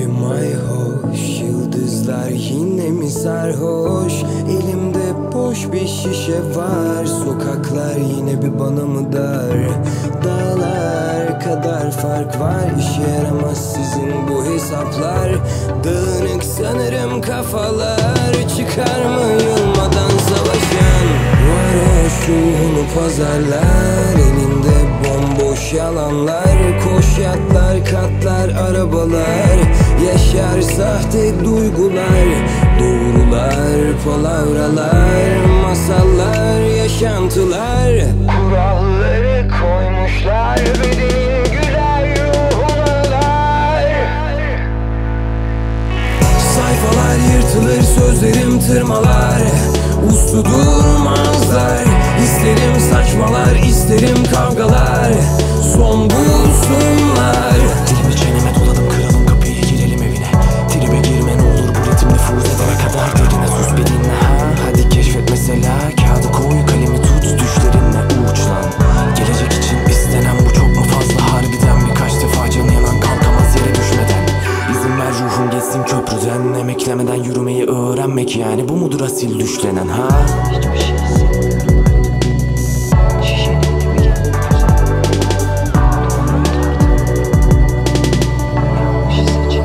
mayhoş, yıldızlar yine mi sarhoş? Elimde boş bir şişe var. Sokaklar yine bir bana mı dar? Dağlar kadar fark var. İşe yaramaz sizin bu hesaplar. Dağınık sanırım kafalar. Çıkar mı yılmadan savaşan? Varoş ruhunu pazarlar. Elinde bomboş yalanlar. Koş yatlar, katlar, arabalar. Yaşar sahte duygular. Doğrular, palavralar. Masallar, yaşantılar. Kuralları koymuşlar. Bedenin güler, ruhuna dar. Sayfalar yırtılır, sözlerim tırmalar. Uslu durmazlar. İsterim saçmalar, isterim kavgalar. Son bulsunlar. Dilimi çeneme doladım, kıralım kapıyı, girelim evine. Tribe girme ne olur, bu ritim nüfuz edene kadar. Derine sus bir dinle ha. Hadi keşfet mesela, kağıdı koy, kalemi tut, düşlerinle uç lan. Gelecek için istenen bu çok mu fazla? Harbiden birkaç defa canı yanan kalkamaz yere düşmeden. İzin ver ruhum geçsin köprüden. Emeklemeden yürümeyi öğrenmek, yani bu mudur asil düşlenen ha? Hiçbir şey hissetmiyorum. Şişe dibine geldim. Yanlış seçim.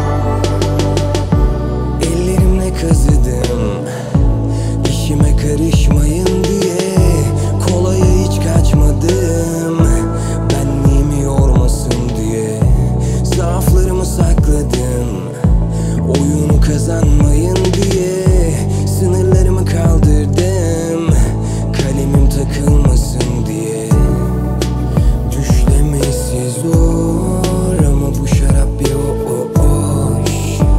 Ellerimle kazıdım, işime karışmayın diye. Kolaya hiç kaçmadım, benliğimi yormasın diye. Zaaflarımı sakladım, oyunu kazanmayın diye. Sınırlarımı kaldırdım, kalemim takılmasın diye. Düşlemesi zor ama bu şarap bir hoş.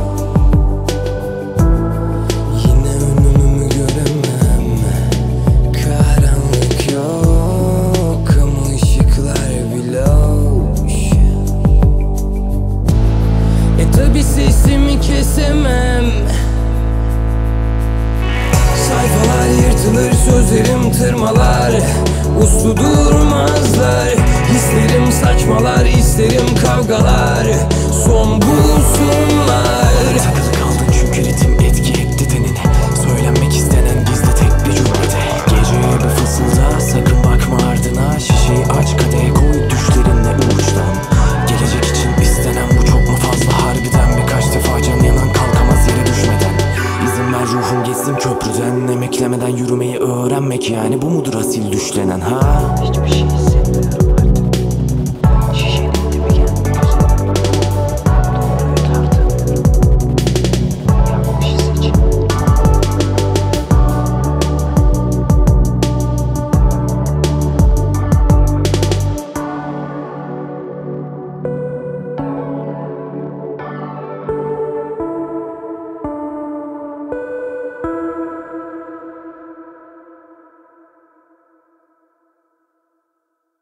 Yine önümü göremem, karanlık yok ama ışıklar bile hoş. Tabi sesimi kesemem. Sayfalar yırtılır, sözlerim tırmalar. Uslu durmazlar. Hislerim saçmalar, isterim kavgalar. Son bulsunlar. Takılı kaldın çünkü ritim etki etti tenine. Söylenmek istenen gizli tek bir cümlede. Geceye bir fısılda, sakın bakma ardına. Şişeyi aç, kadeh koy, düşlerinle uçtan. Gelecek için istenen bu çok mu fazla? Harbiden birkaç defa can yanan kalkamaz yere düşmeden. İzin ver ruhum geçsin köprüden. Emeklemeden yürümeyi öğrenmek, yani bu mudur asil düşlenen ha? Hiçbir şey hissetmiyorum.